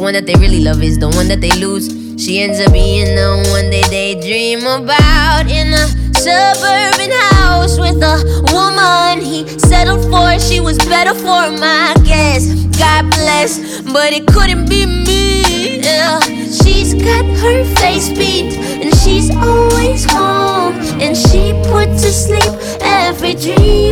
one that they really love is the one that they lose. She ends up being the one they daydream about. In a suburban house with a woman he settled for. She was better for him, I guess. God bless, but it couldn't be me. Yeah. She's got her face beat and she's always home, and she put to sleep every dream.